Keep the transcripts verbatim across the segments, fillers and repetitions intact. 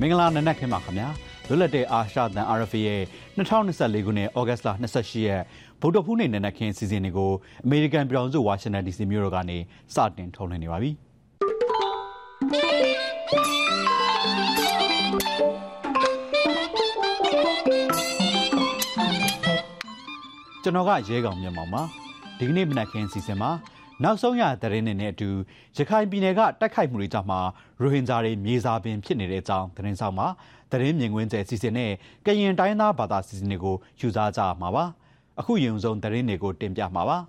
င်္ဂလာနံနက်ခင်းပါခင်ဗျာလွတ်လပ်တဲ့အာရှတန် R F A ရဲ့၂၀၂၄ခုနှစ်ဩဂတ်လ၂၈ရက်ဗုဒ္ဓဖူးနေ့နံနက်ခင်းစီစဉ်တွေကိုအမေရိကန်ပြည်ထောင်စုဝါရှင်တန် D C မြို့တော်ကနေစတင်ထုတ်လွှင့်နေပါပြီကျွန်တော်ကရဲကောင်မြန်မာပါဒီကနေ့မနက်ခင်းစီစဉ်မှာနောက်ဆုံးရသတင်းတွေနဲ့အတူရခိုင်ပြည်နယ်ကတိုက်ခိုက်မှုတွေကြောင့်မှရိုဟင်ဂျာတွေမြေစာပင်ဖြစ်နေတဲ့အကြောင်းသတင်းဆောင်မှာသတင်းမြင်ကွင်းကျယ်စီစဉ်နဲ့ကရင်တိုင်းသားဘာသာစီစဉ်တွေကိုယူစားကြမှာပါအခုရုံဆုံးသတင်းတွေကိုတင်ပြမှာပါ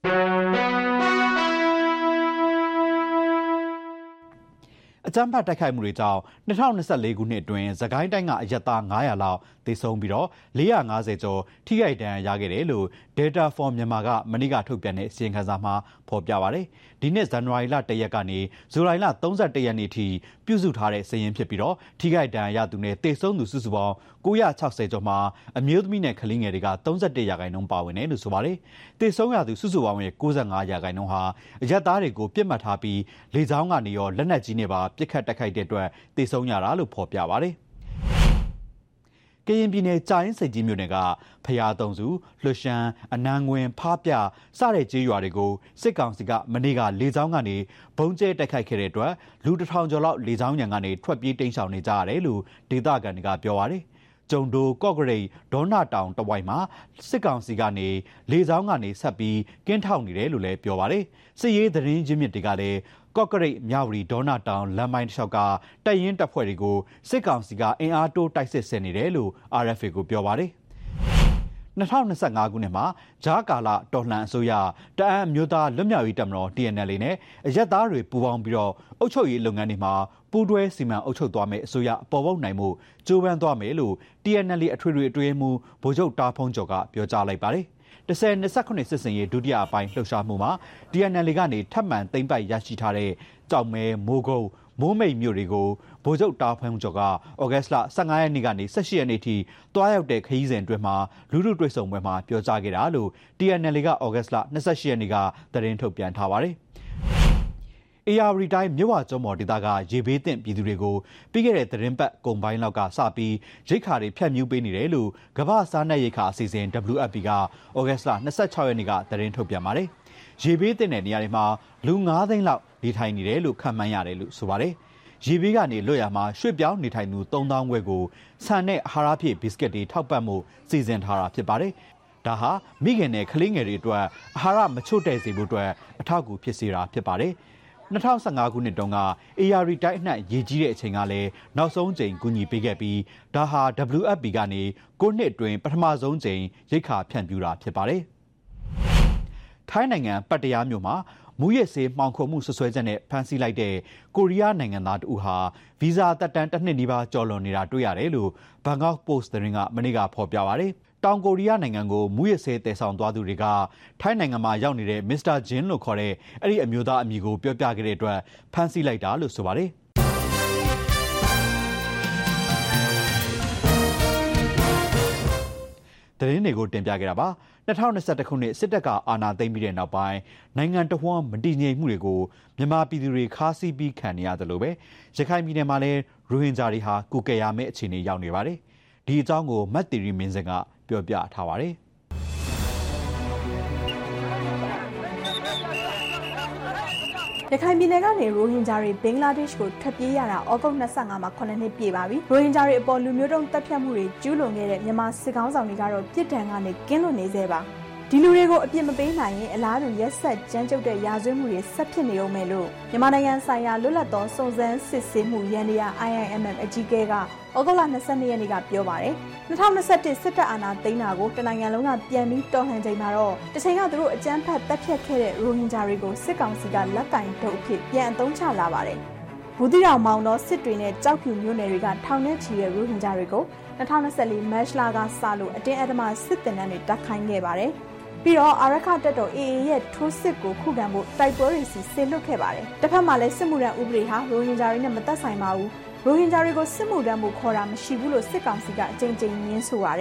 အကြမ်းဖက်တိုက်ခိုက်မှုတွေကြောင့်၂၀၂၄ခုနှစ်အတွင်းစကိုင်းတိုင်းကအရက်သား၅၀၀လောက်သေဆုံးပြီးတော့၄၅၀ကျော်ထိခိုက်ဒဏ်ရာရခဲ့တယ်လို့ Data for Myanmar ကမနေ့ကထုတ်ပြန်တဲ့အစီရင်ခံစာမှာဖော်ပြပါတယ်။ဒီနှစ်ဇန်နဝါရီလ၁ရက်ကနေဇူလိုင်လ၃၁ရက်နေ့ထိပြုစုထားတဲ့စာရင်းဖြစ်ပြီးတော့ထိခိုက်ဒဏ်ရာရသူနဲ့သေဆုံးသူစုစုပေါင်း၉၆၀ကျော်မှာအမျိုးသမီးနဲ့ကလေးငယ်တွေက၃၁ရာခိုင်နှုန်းပါဝင်တယ်လို့ဆိုပါတယ်။သေဆုံးရသူစုစုပေါင်းရဲ့၉၅ရာခိုင်နှုန်းဟာအရက်သားတွေကိုပြစ်မှတ်ထားပြီးလေကြောင်းကနေရောလက်နက်ကြီးနဲ့ပါပစ်ခတ်တိုက်ခိုက်တဲ့အတွက်သေဆုံးရတာလို့ဖော်ပြပါတယ်။ကရင်ပြည်နယ်ကြာရင်စိတ်ကြီးမြို့နယ်ကဖျားတုံစုလွှရှမ်းအနန်းငွင်ဖားပြစတဲ့ကျေးရွာတွေကိုစစ်ကောင်စီကမနေ့ကလေကြောင်းကနေဘုံကျဲတိုက်ခိုက်ခဲ့တဲ့အတွက်လူတစ်ထောင်ကျော်လောက်လေကြောင်းရန်ကနေထွက်ပြေးတိမ်းရှောင်နေကြရတယ်လို့ဒေသခံတွေကပြောပါတယ်ကျုံဒိုကော့ဂရိတ်ဒေါနာတောင်တဝိုက်မှာစစ်ကောင်စီကနေလေကြောင်းကနေဆက်ပြီးကင်းထောက်နေတယ်လို့လည်းပြောပါတယ်စစ်ရေးသတင်းရင်းမြစ်တွေကလည်းကော့ကရိတ်မြဝတီဒေါနာတောင်လမ်းပိုင်းတစ်လျှောက်ကတိုက်ရင်တပ်ဖွဲ့တွေကိုစစ်ကောင်စီကအင်အားတိုးတိုက်စစ်ဆင်နေတယ်လို့ R F A ကိုပြောပါတယ်၂၀၂၅ခုနှစ်မှာဂျားကာလာတော်လှန်အစိုးရတအန်းအမျိုးသားလွတ်မြောက်ရေးတပ်မတော် T N L A နဲ့အရက်သားတွေပူးပေါင်းပြီးတော့အုပ်ချုပ်ရေးလုပ်ငန်းတွေမှာပူးတွဲစီမံအုပ်ချုပ်သွားမယ်အစိုးရပေါ်ပေါက်နိုင်မှုကြိုးပမ်းသွားမယ်လို့ T N L A အထွေထွေအတွင်းမှုဗိုလ်ချုပ်တာဖုံးကျော်ကပြောကြားလိုက်ပါတယ်၁၀၂၉စစ်စင်ရေးဒုတိယအပိုင်းလှုပ်ရှားမှုမှာ T N L A ကနေထပ်မံသိမ်းပိုက်ရရှိထားတဲ့ကြောက်မဲမိုးကုတ်မိုးမိတ်မြို့တွေကိုဗိုလ်ချုပ်တာဖုံးကျော်ကဩဂတ်လ၁၅ရက်နေ့ကနေ၁၈ရက်နေ့ထိတွားရောက်တဲ့ခရီးစဉ်အတွင်းမှာလူထုတွေ့ဆုံပွဲမှာပြောကြားခဲ့တာလို့ T N L A ကဩဂတ်လ၂၈ရက်နေ့ကသတင်းထုတ်ပြန်ထားပါတယ်အေယာရီတိုင်းမြဝကျော်မော်ဒေသကရေဘေးသင့်ပြည်သူတွေကိုပြီးခဲ့တဲ့သတင်းပတ်ကုန်ပိုင်းလောက်ကစပြီးရိတ်ခါတွေဖြတ်မြူးပေးနေတယ်လို့ကမ္ဘာစားနပ်ရိက္ခာအစီအစဉ် W F P ကဩဂတ်လ၂၆ရက်နေ့ကသတင်းထုတ်ပြန်ပါတယ်။ရေဘေးသင့်တဲ့နေရာတွေမှာလူ၅သိန်းလောက်နေထိုင်နေတယ်လို့ခန့်မှန်းရတယ်လို့ဆိုပါတယ်။ရေဘေးကနေလွတ်ရမှာရွှေ့ပြောင်းနေထိုင်သူ၃သောင်းခွဲကိုဆန်နဲ့အာဟာရဖြည့်ဘီစကစ်တွေထောက်ပံ့မှုစီစဉ်ထားတာဖြစ်ပါတယ်။ဒါဟာမိခင်နဲ့ကလေးငယ်တွေအတွက်အာဟာရမချို့တဲ့စေဖို့အတွက်အထောက်အကူဖြစ်စေတာဖြစ်ပါတယ်။၂၀၁၅ခုနှစ်တုန်းကအေယာရီတိုင်းအနှံ့ရေကြီးတဲ့အချိန်ကလည်းနောက်ဆုံးချိန်ကူညီပေးခဲ့ပြီးဒါဟာ W F P ကနေကိုနှစ်အတွင်းပထမဆုံးချိန်ရိတ်ခါဖြန့်ပြူတာဖြစ်ပါတယ်။ထိုင်းနိုင်ငံပတ်တရားမြို့မှာမူရစ်ဆေးမှောင်ခိုမှုဆွဆွဲချက်နဲ့ဖမ်းဆီးလိုက်တဲ့ကိုရီးယားနိုင်ငံသားတဦးဟာဗီဇာတက်တန်းတစ်နှစ်နီးပါးကျော်လွန်နေတာတွေ့ရတယ်လို့ Bangkok Post သတင်းကမနေ့ကဖော်ပြပါတယ်။တောင်ကိုရီးယားနိုင်ငံကိုမူရစ်ဆေးတည်ဆောင်သွားသူတွေကထိုင်းနိုင်ငံမှာရောက်နေတဲ့ မစ္စတာဂျင်းလို့ခေါ်တဲ့အဲ့ဒီအမျိုးသားအမည်ကိုပြောပြခဲ့တဲ့အတွက်ဖမ်းဆီးလိုက်တာလို့ဆိုပါတယ်။သတင်းတွေကိုတင်ပြခဲ့တာပါ၂၀၂၁ခုနှစ်စစ်တပ်ကအာဏာသိမ်းပြီးတဲ့နောက်ပိုင်းနိုင်ငံတော်ဝန်မတည်ငြိမ်မှုတွေကိုမြန်မာပြည်သူတွေခါးစီးပြီးခံနေရတယ်လို့ပဲရခိုင်ပြည်နယ်မှာလည်းရိုဟင်ဂျာတွေဟာကုကဲရမယ့်အခြေအနေရောက်နေပါတယ်ဒီအကြောင်းကိုမတ်တီရီမင်းစင်ကပြောပြထားပါတယ်ရခိုင်ပြည်နယ်ကနေရိုဟင်ဂျာတွေဘင်္ဂလားဒေ့ရှ်ကိုထွက်ပြေးရတာဩဂုတ်၂၅မှာခုနှစ်နှစ်ပြည့်ပါပြီရိုဟင်ဂျာတွေအပေါ်လူမျိုးတုံးတပ်ဖြတ်မှုတွေကျူးလွန်ခဲ့တဲ့မြန်မာစစ်ကောင်ဆောင်တွေကတော့ပြစ်ဒဏ်ကနေကင်းလွတ်နေသေးပါဒီလူတွေကိုအပြစ်မပေးနိုင်ရင်အလားတူရက်ဆက်ကြမ်းကြုတ်တဲ့ရာဇဝတ်မှုတွေဆက်ဖြစ်နေအောင်မယ်လို့မြန်မာနိုင်ငံဆိုင်ရာလွတ်လပ်သောစုံစမ်းစစ်ဆေးမှုရန်တရား I I M M အကြီးအကဲကဩဂုတ်လ၂၂ရက်နေ့ကပြောပါတယ်၂၀၂၁စစ်တပ်အာဏာသိမ်းတာကိုတနိုင်ငံလုံးကပြန်ပြီးတော်လှန်ချိန်မှာတော့တစ်ချိန်ကသူတို့အကြမ်းဖက်တပ်ဖြတ်ခဲ့တဲ့ရိုဟင်ဂျာတွေကိုစစ်ကောင်စီကလက်ကင်ထုတ်အဖြစ်ပြန်အသုံးချလာပါတယ်ဘူးတိတော်မောင်တော်စစ်တွေနဲ့ကြောက်ဖြူမြို့နယ်တွေကထောင်ထဲချီတဲ့ရိုဟင်ဂျာတွေကို၂၀၂၄မတ်လကစလို့အတင်းအဓမ္မစစ်တင်တန်းတွေတက်ခိုင်းခဲ့ပါတယ်ပြီးတော့အာရခတပ်တော် A A ရဲ့ထိုးစစ်ကိုခုခံဖို့တိုက်ပွဲတွေစီဆင်လွတ်ခဲ့ပါတယ်။တစ်ဖက်မှာလည်းစစ်မှုထမ်းဥပဒေဟာရိုဟင်ဂျာတွေနဲ့မသက်ဆိုင်ပါဘူး။ရိုဟင်ဂျာတွေကိုစစ်မှုထမ်းဖို့ခေါ်တာမရှိဘူးလို့စစ်ကောင်စီကအကြိမ်ကြိမ်ညင်းဆိုပါတယ်။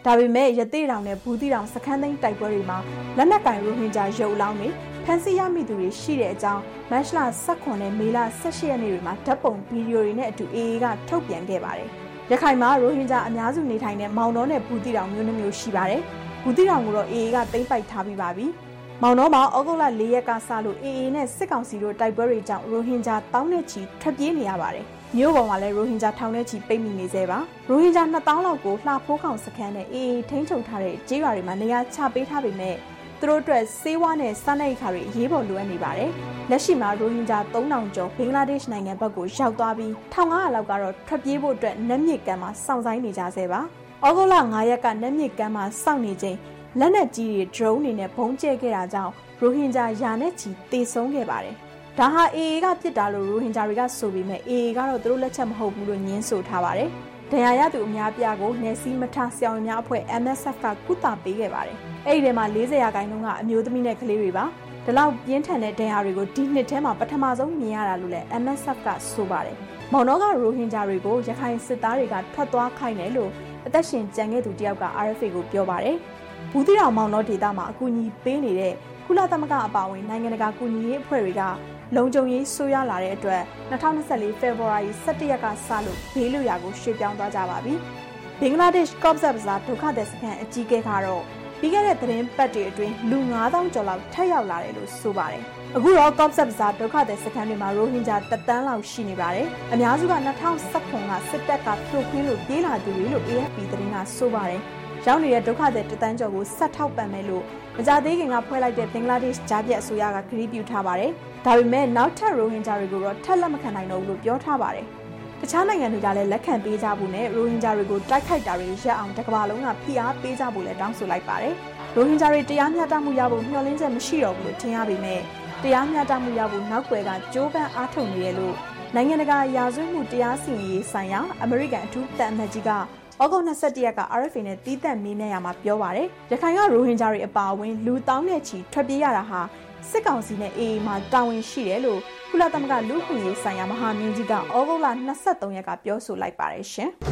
ဒါပေမဲ့ရသေးတောင်နဲ့ဘူးတီတောင်စခန်းသိမ်းတိုက်ပွဲတွေမှာလက်နက်ကင်ရိုဟင်ဂျာရုပ်အလောင်းတွေဖမ်းဆီးရမိသူတွေရှိတဲ့အကြောင်းမတ်လ၁၉နဲ့မေလ၁၈ရက်နေ့တွေမှာဓာတ်ပုံဗီဒီယိုတွေနဲ့အတူ အေအေ ကထုတ်ပြန်ခဲ့ပါတယ်။ရခိုင်မှာရိုဟင်ဂျာအများစုနေထိုင်တဲ့မောင်တော်နဲ့ဘူးတီတောင်မျိုးနှမျိုးရှိပါတယ်။ဘူးတီတောင်ကိုတော့ အေအေ ကသိမ်းပိုက်ထားပြီးပါပြီ။မောင်တော်မှာဩဂုတ်လ၄ရက်ကစလို့ အေအေ နဲ့စစ်ကောင်စီတို့တိုက်ပွဲတွေကြောင့်ရိုဟင်ဂျာတောင်းနဲ့ချီထွက်ပြေးနေရပါတယ်။မြို့ပေါ်မှာလည်းရိုဟင်ဂျာထောင်နဲ့ချီပိတ်မိနေသေးပါရိုဟင်ဂျာနှစ်သောင်းလောက်ကိုလှဖိုးခေါင်စခန်းနဲ့အေအေထိန်းချုပ်ထားတဲ့ကျေးရွာတွေမှာနေရာချပေးထားပေမဲ့သူတို့အတွက်စေဝါနဲ့စားနပ်ရိက္ခာတွေအရေးပေါ်လိုအပ်နေပါတယ်လက်ရှိမှာရိုဟင်ဂျာသုံးထောင်ကျော်ဘင်္ဂလားဒေ့ရှ်နိုင်ငံဘက်ကိုရောက်သွားပြီးတစ်ထောင်ငါးရာလောက်ကတော့ထွက်ပြေးဖို့အတွက်နက်မြစ်ကမ်းမှာစောင့်ဆိုင်းနေကြဆဲပါဩဂုတ်လ၅ရက်ကနက်မြစ်ကမ်းမှာစောင့်နေချိန်လက်နက်ကြီးတွေ drone တွေနဲ့ဘုံကျဲခဲ့တာကြောင့်ရိုဟင်ဂျာယာနဲ့ချီတေဆုံးခဲ့ပါတယ်ဒါဟာ အေအေ ကပြစ်တာလို့ရိုဟင်ဂျာတွေကဆိုပေမဲ့ အေအေ ကတော့သူတို့လက်ချက်မဟုတ်ဘူးလို့ညင်းဆိုထားပါတယ်။ဒဏ်ရာရသူအများပြားကိုနယ်စည်းမထားဆရာဝန်များအဖွဲ့ M S F ကကုသပေးခဲ့ပါတယ်။အဲ့ဒီထဲမှာ၄၀ရာခိုင်နှုန်းကအမျိုးသမီးနဲ့ကလေးတွေပါ။ဒီလောက်ပြင်းထန်တဲ့ဒဏ်ရာတွေကိုဒီနှစ်ထဲမှာပထမဆုံးမြင်ရတာလို့လည်း M S F ကဆိုပါတယ်။မောင်တော်ကရိုဟင်ဂျာတွေကိုရခိုင်စစ်သားတွေကထွက်သွားခိုင်းတယ်လို့အသက်ရှင်ကြံခဲ့သူတယောက်က R F A ကိုပြောပါတယ်။ဘူးတီတောင်မောင်တော်ဒေသမှာအကူအညီပေးနေတဲ့ကုလသမဂ္ဂအပါအဝင်နိုင်ငံတကာကူညီရေးအဖွဲ့တွေကလုံခြုံရေးဆိုးရွားလာတဲ့အတွက်၂၀၂၄ဖေဖော်ဝါရီ၁၁ရက်ကစလို့ဘေးလွရာကိုရွှေ့ပြောင်းသွားကြပါပြီ။ဘင်္ဂလားဒေ့ရှ်ကော့ဇ်ဘဇာဒုက္ခသည်စခန်းအကြီးအကဲကတော့ပြီးခဲ့တဲ့သတင်းပတ်တွေအတွင်းလူ၅သောင်းကျော်လောက်ထပ်ရောက်လာတယ်လို့ဆိုပါတယ်။အခုတော့ကော့ဇ်ဘဇာဒုက္ခသည်စခန်းတွေမှာရိုဟင်ဂျာတသန်းလောက်ရှိနေပါတယ်။အများစုက၂၀၁၇ကစစ်တပ်ကဖြိုခွင်းလို့ပြေးလာသူတွေလို့ A F P သတင်းကဆိုပါတယ်။ရောက်နေတဲ့ဒုက္ခသည်တသန်းကျော်ကိုဆက်ထောက်ပံ့မယ်လို့မကြသေးခင်ကဖွဲ့လိုက်တဲ့ဘင်္ဂလားဒေ့ရှ်ဂျာပြတ်အစိုးရကကတိပြုထားပါတယ်။ဒါပေမဲ့နောက်ထပ်ရိုဟင်ဂျာတွေကိုတော့ထပ်လက်မခံနိုင်တော့ဘူးလို့ပြောထားပါတယ်။တခြားနိုင်ငံတွေကလည်းလက်ခံပေးကြဖို့နဲ့ရိုဟင်ဂျာတွေကိုတိုက်ခိုက်တာတွေရပ်အောင်တစ်ကမ္ဘာလုံးကဖိအားပေးကြဖို့လည်းတောင်းဆိုလိုက်ပါတယ်။ရိုဟင်ဂျာတွေတရားမျှတမှုရဖို့မျှော်လင့်ချက်မရှိတော့ဘူးလို့ထင်ရပေမဲ့တရားမျှတမှုရဖို့နောက်ွယ်ကကြိုးပမ်းအားထုတ်နေရလို့နိုင်ငံတကာရာဇဝတ်မှုတရားစီရင်ရေးဆိုင်ရာအမေရိကန်အထူးတန်အမတ်ကြီးကဩဂုတ်၂၁ရက်က R F A နဲ့တီးသက်မေးမြန်းရမှာပြောပါတယ်။ရခိုင်ကရိုဟင်ဂျာတွေအပါအဝင်လူတောင်းနဲ့ချီထွက်ပြေးရတာဟာစစ်ကောင်စီနဲ့ အေအေ မှာတာဝန်ရှိတယ်လို့ကုလသမဂ္ဂလူ့အခွင့်အရေးဆိုင်ရာမဟာမင်းကြီးကဩဂုတ်လ၂၃ရက်ကပြောဆိုလိုက်ပါတယ်ရှင်။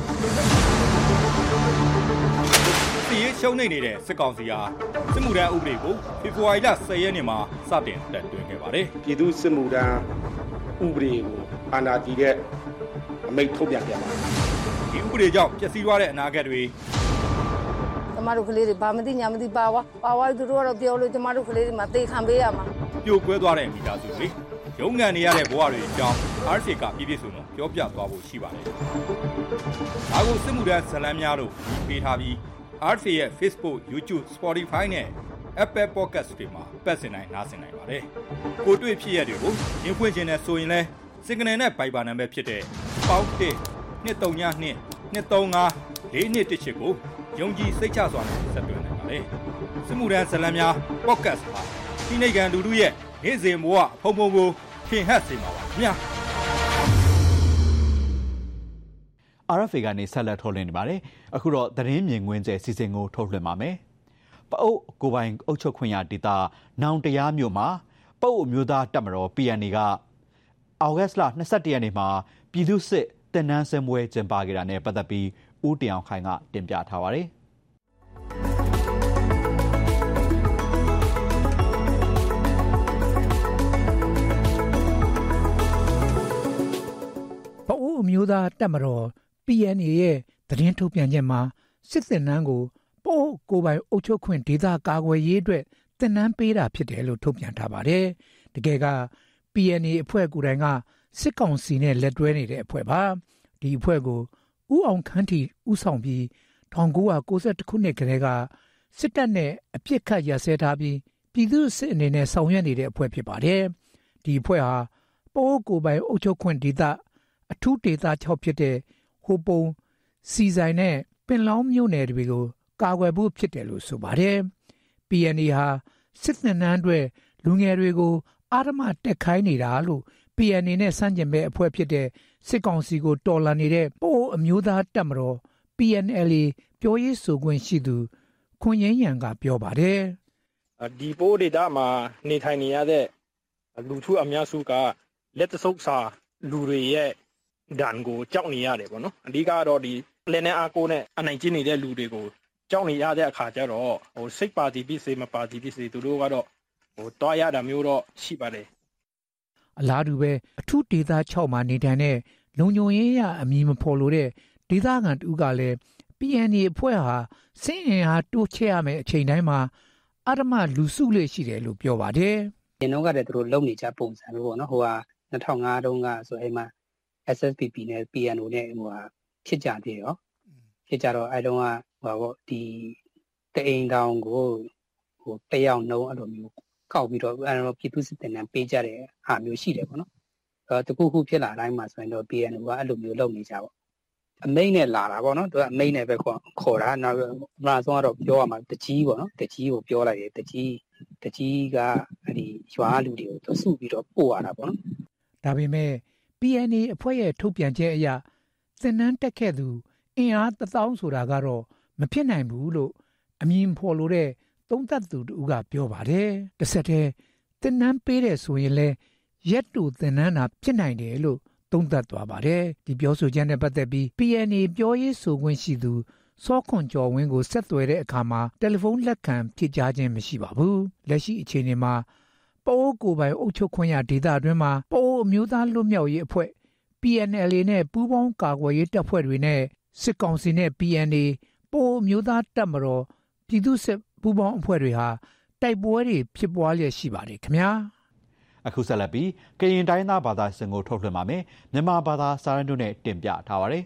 ဒီရှုံးနေနေတဲ့စစ်ကောင်စီဟာစစ်မှုထမ်းဥပဒေကိုဖေဖော်ဝါရီလ၁၀ရက်နေ့မှာစတင်တက်သွင်းခဲ့ပါတယ်။ပြည်သူ့စစ်မှုထမ်းဥပဒေကိုအာဏာတည်တဲ့အမိန့်ထုတ်ပြန်ပြန်ပါတယ်။ဒီဥပဒေကြောင့်ပျက်စီးသွားတဲ့အနာဂတ်တွေကျမတို့ကလေးတွေဘာမသိညာမသိပါဝါပါဝါသူတို့ကတော့ပြောလို့ကျမတို့ကလေးတွေမှာတေခံပေးရမှာပြိုကွဲသွားတဲ့မိသားစုတွေရုံးကန်နေရတဲ့ဘဝတွေအကြောင်း R F A ကပြည့်ပြည့်စုံစုံပြောပြသွားဖို့ရှိပါတယ်။ဒါကိုစစ်မှုထမ်းဇာတ်လမ်းများလို့ပေးထားပြီး R F A ရဲ့ Facebook, YouTube, Spotify နဲ့ Apple Podcast တွေမှာပတ်စင်နိုင်နားဆင်နိုင်ပါတယ်။ကိုတွေ့ဖြစ်ရတွေကိုရင်းဖွင့်ခြင်းနဲ့ဆိုရင်လဲစင်ကနေနဲ့ Viber နံပါတ်ဖြစ်တဲ့ပေါင်းတစ်နှစ်သုံးညနှစ်နှစ်သုံးငါးလေးနှစ်တစ်ချစ်ကိုယုံကြည်စိတ်ချစွာနဲ့ဆက်သွယ်နိုင်ပါလေ။စစ်မှုထမ်းဇာတ်လမ်းများ Podcast ဟာဒီနေ့ကန်လူလူရဲ့နေ့စဉ်ဘဝဖုံဖုံကိုထင်ဟပ်စေမှာပါခင်ဗျာ။ R F A ကနေဆက်လက်ထုတ်လွှင့်နေပါတယ်။အခုတော့သတင်းမြင်ကွင်းကျဲစီစဉ်ကိုထုတ်လွှင့်ပါမယ်။ပအုပ်ကိုပိုင်အုပ်ချုပ်ခွင့်ရဒေသနောင်တရားမြို့မှာပအုပ်အမျိုးသားတပ်မတော် P N A ကအောက်ဂတ်စ်လ၂၁ရက်နေ့မှာပြည်သူ့စစ်တင်နန်းစင်ပွဲကျင်းပခဲ့တာနဲ့ပတ်သက်ပြီးဦးတင်အောင်ခိုင်ကတင်ပြထားပါတယ်။ပအိုးအမျိုးသားတပ်မတော် P N A ရဲ့သတင်းထုတ်ပြန်ချက်မှာစစ်တင်နန်းကိုပအိုးကိုပိုင်အုပ်ချုပ်ခွင့်ဒေသကာကွယ်ရေးအတွက်တင်နန်းပေးတာဖြစ်တယ်လို့ထုတ်ပြန်ထားပါတယ်။တကယ်က P N A အဖွဲ့ကိုယ်တိုင်ကစစ်ကောင်စီနဲ့လက်တွဲနေတဲ့အဖွဲ့ပါ။ဒီအဖွဲ့ကိုဦးအောင်ခန်းထီဦးဆောင်ပြီး၁၉၉၁ခုနှစ်ကတည်းကစစ်တပ်နဲ့အပြစ်ခတ်ရစဲထားပြီးပြည်သူ့စစ်အနေနဲ့ဆောင်ရွက်နေတဲ့အဖွဲ့ဖြစ်ပါတယ်။ဒီအဖွဲ့ဟာပအိုးကိုပိုင်အုပ်ချုပ်ခွင့်ဒေသအထူးဒေသ၆ဖြစ်တဲ့ဟိုပုံစီဆိုင်နဲ့ပင်လောင်းမြို့နယ်တွေကိုကာကွယ်ဖို့ဖြစ်တယ်လို့ဆိုပါတယ်။ P N A ဟာစစ်တပ်နှမ်းအတွက်လူငယ်တွေကိုအာရမတက်ခိုင်းနေတာလို့ P N A နဲ့စန့်ကျင်ဘက်အဖွဲ့ဖြစ်တဲ့စစ်ကောင်စီကိုတော်လှန်နေတဲ့ပအိုးအမျိုးသားတပ်မတော် P N L A ပြောရေးဆိုခွင့်ရှိသူခွန်ရင်းရန်ကပြောပါတယ်။ဒီပိုးဒေတာမှာနေထိုင်နေရတဲ့လူထုအများစုကလက်တဆုပ်စာလူတွေရဲ့ဒဏ်ကိုကြောက်နေရတယ်ပေါ့နော်။အဓိကတော့ဒီလက်နဲ့အားကိုးနဲ့အနိုင်ကျင့်နေတဲ့လူတွေကိုကြောက်နေရတဲ့အခါကျတော့ဟိုစိတ်ပါတီဖြစ်စေမပါတီဖြစ်စေသူတို့ကတော့ဟိုတွားရတာမျိုးတော့ရှိပါတယ်အလားတူပဲအထူးဒေသ၆မှာနေထိုင်တဲ့လုံခြုံရေးရအမည်မဖော်လို့တဲ့ဒေသခံတူကလည်း ပီ အန် အေ အဖွဲ့ဟာစင်ရင်ဟာတိုးချဲ့ရမယ်အချိန်တိုင်းမှာအဓမ္မလူစုလေးရှိတယ်လို့ပြောပါတယ်။ဒီတော့ကတည်းကသူတို့လုံနေကြပုံစံလို့ပေါ့နော်ဟိုဟာ၂၀၀၅တုန်းကဆိုအဲ့မှာ เอส เอส พี พี နဲ့ ပီ အန် အို နဲ့ဟိုဟာဖြစ်ကြသေးရောဖြစ်ကြတော့အဲ့တုန်းကဟိုပေါ့ဒီတအိမ်တောင်ကိုဟိုတယောက်နှုံးအဲ့လိုမျိုးကောက်ပြီးတော့အဲ့လိုပြည်သူစစ်တပ်နဲ့ပေးကြတဲ့ဟာမျိုးရှိတယ်ပေါ့နော်အဲတခုခုဖြစ်လာတိုင်းမှာဆိုရင်တော့ ပီ အန် အို ကအဲ့လိုမျိုးလုပ်နေကြပေါ့အမိတ်နဲ့လာတာပေါ့နော်သူကအမိတ်နဲ့ပဲခေါ်ခေါ်တာနောက်မလားဆုံးကတော့ပြောရမှာတကြီးပေါ့နော်တကြီးကိုပြောလိုက်တယ်တကြီးတကြီးကအဲ့ဒီရွာလူတွေကိုသူစုပြီးတော့ပို့ရတာပေါ့နော်ဒါပေမဲ့ ပီ အန် အေ အဖွဲ့ရဲ့ထုတ်ပြန်ချက်အရသင်တန်းတက်ခဲ့သူအင်အားတစ်သောင်းဆိုတာကတော့မဖြစ်နိုင်ဘူးလို့အမည်ဖော်လို့တဲ့သုံးသပ်သူတို့ကပြောပါတယ်တစ်ဆက်တည်းသင်တန်းပေးတဲ့ဆိုရင်လဲရက်တူသင်တန်းတာဖြစ်နိုင်တယ်လို့သုံးသပ်သွားပါတယ်ဒီပြောဆိုချက်နဲ့ပတ်သက်ပြီး ပီ အန် အေ ပြောရေးဆိုခွင့်ရှိသူစောခွန်ကျော်ဝင်းကိုဆက်သွယ်တဲ့အခါမှာတယ်လီဖုန်းလက်ခံဖြေကြားခြင်းမရှိပါဘူးလက်ရှိအခြေအနေမှာပအိုးကိုပိုင်အုပ်ချုပ်ခွင့်ရဒေသအတွင်းမှာပအိုးအမျိုးသားလွတ်မြောက်ရေးအဖွဲ့ ပီ အန် အယ် အေ နဲ့ပူးပေါင်းကာကွယ်ရေးတပ်ဖွဲ့တွေနဲ့စစ်ကောင်စီနဲ့ ပီ အန် အေ ပအိုးအမျိုးသားတပ်မတော်ပြည်သူ့စစ်ပူးပေါင်းအဖွဲ့တွေဟာတိုက်ပွဲတွေဖြစ်ပွားလျက်ရှိပါတယ်ခင်ဗျာအခုဆက်လက်ပြီးကရင်တိုင်းသားဘာသာစင်ကိုထုတ်လွှင့်ပါမယ်မြန်မာဘာသာစာရင်းတို့နဲ့တင်ပြထားပါတယ်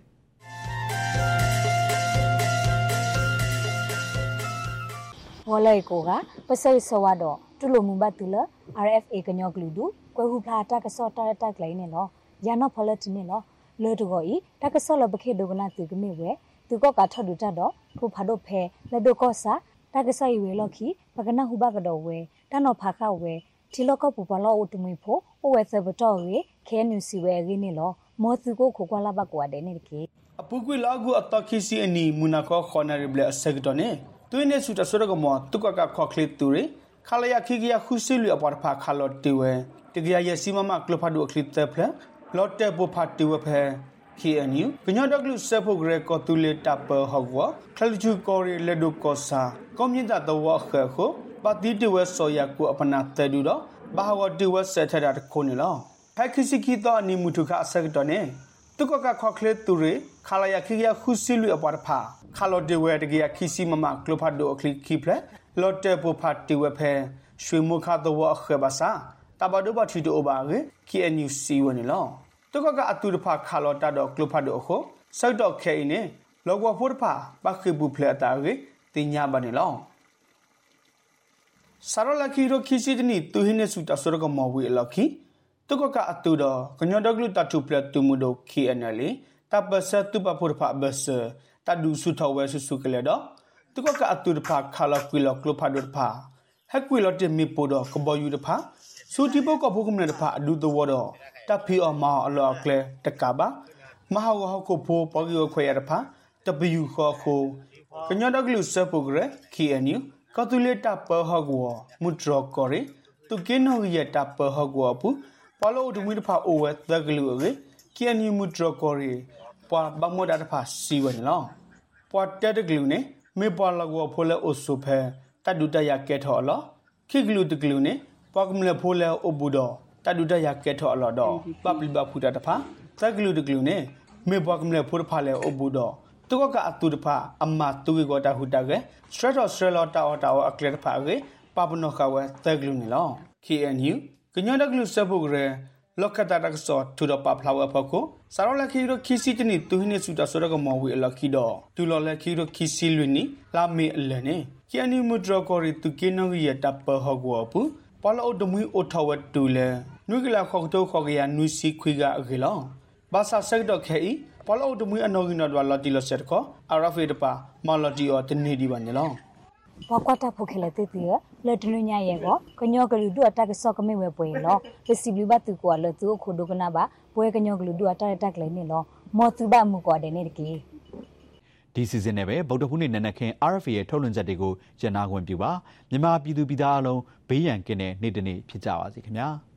ဝလေကိုကပစိတ်ဆောတော့တူလိုမူဘတ်တူလ အာ အက်ဖ် အေ ကညောကလူဒူကွဲဟုဖလာတကဆော့တာတက်လိုက်နေလောယာနော့ဖလတ်နေလောလောတူကိုဤတကဆော့လပခေဒိုကနာတူကမေဝဲသူကကထဒူတတော့ဖူဖာဒိုဖဲလက်ဒိုကောစာတကဆော့ဝဲလော်ခီပကနာဟုဘကတော့ဝဲတနော်ဖာခဝဲတီလောကပူပလောအတူမီဖို့အိုဝဲဆဘတော်ဝဲခဲနူစီဝဲရင်းနေလောမောသူကိုခိုကွာလာဘကွာတဲ့နေကေအပူကွေလာကူအတခိစီအနီမူနာကောခေါနာရဘလအဆက်တော့နေတွင်းနေစုတဆရကမောတုကကခေါခလစ်တူရီခလာယခိကရခုစီလူအပေါ်ဖာခလော့တီဝဲတကရရစီမမကလဖာဒူခလစ်တက်ဖလာလော့တက်ဘူဖာတီဝဲဖဲ K N U ကညော့ဒကလူဆပ်ဖို့ဂရက်ကောတူလေတပ်ပဟောက်ဝခလချူကိုရီလက်ဒုကောစာကွန်မြူတာတော့ဝခဲခိုပါတီတီဝဲဆိုရကူအပနာတဲဒူတော့ဘာဝတီဝဲဆက်ထတာခုန်လောဟက်ခိစီကီတော့နီမူထုခအဆက်တော့နေတုကကခေါခလစ်တူရီခလာယခိကရခုစီလူအပေါ်ဖာခလော့တီဝဲတကရခိစီမမကလဖာဒူခလစ်ခိဖလာလော့တက်ဘူဖာတီဝဲဖဲရွှေမုခတော့ဝခဲဘာစာတဘာဒိုဘာတီတိုဘာကေ K N U စီဝနေလောတုကကအတူတဖာခါလော်တာတော့ကလဖတ်တော့ခိုစိုက်တော့ခဲနေလောကဖို့ဖာပခိဘူးဖလက်တာကေတင်ညာပါနေလောဆာရလကီရိုခီစီတနီတူဟင်းနေစုတဆရကမောဝေလကီတုကကအတူတော့ကညောဒကလူတတူဖလက်တူမူတော့ K N L တပ်ပစတူပဖို့ဖာဘစတဒူစုထောဝဲစုစုကလေတော့တုကကအတူတဖာခါလော်ကွီလောကလဖတ်တော့ဖာဟက်ကွီလောတင်မီပိုတော့ကဘောယူတဖာစူတီပုတ်ကဖုကုမနေတဖာအဒူတော့တော့တပ်ဖီအမောအလောကလေတကဘာမဟာဝဟကိုဖိုးပေါ်ကြီးခွေရဖာတပယူခေါ်ခိုကညောဒကလူဆပ်ပုဂရ K N U ကတူလေတပ်ပဟကောမူဒရကောရီသူကင်းနိုရတပ်ပဟကောပူပလောဒမီတဖာအိုဝဲတကလူရေ K N U မူဒရကောရီပွာဘမောဒတဖာစီဝဲလောပွာတက်တကလူနေမေပွာလကောဖိုလဲအိုဆုဖဲတဒူတရကဲထော်လောခိကလူတကလူနေပွာကမလဲဖိုလဲအိုဘူဒောတဒူတရကဲထော်လောတော့ပပလီဘဖူတာတဖာတကလူတကလူနေမေပွာကမလဲဖိုဖာလဲအိုဘူဒောတုကကအတူတဖာအမတူကေကောတာဟူတာကေစထရတ်စထရလောတာတာအကလက်ဖာကေပပနောခဝဲတကလူနေလော K N U ကညောဒကလူဆပ်ဖို့ရဲလောကတာတကဆောထူတော့ပဖလာဝဖကိုဆာရောလခီရိုခီစီတနီတူဟိနေစုတာဆိုရကမောဝေလခီတော့တူလောလခီရိုခီစီလွနီလာမေအလနေ K N U မူဒရကောရီတူကေနောရတပ်ပဟကောပူပလောဒမီအိုထဝတ်တူလေနွေကလာခေါတော့ခေါကရနွီစီခွေကအေလောဘာသာဆက်တော့ခဲပလောဒမီအနော်ဂီနော်ဒဝလာတီလဆက်ကောအရာဖေတပါမလတီအောတနေဒီပါညလောဘကွာတာဖိုခဲလက်တေတီလက်တနညာရဲ့ကောကညောကလူဒူအတက်ကဆော့ကမေဝဲပွဲလောပစီဘလီဘတ်တူကွာလက်သူခုဒုကနာပါပွဲကညောကလူဒူအတက်တက်လေးနေလောမောသူဘမှုကွာတဲ့နေတကီဒီစီဇန်နဲ့ပဲဗုဒ္ဓဟူးနေ့နနက်ခင်း R F A ရဲ့ထုတ်လွှင့်ချက်တွေကိုကြနာခွင့်ပြုပါမြန်မာပြည်သူပြည်သားအလုံးဘေးရန်ကင်းတဲ့နေ့တစ်နေ့ဖြစ်ကြပါစေခင်ဗျာ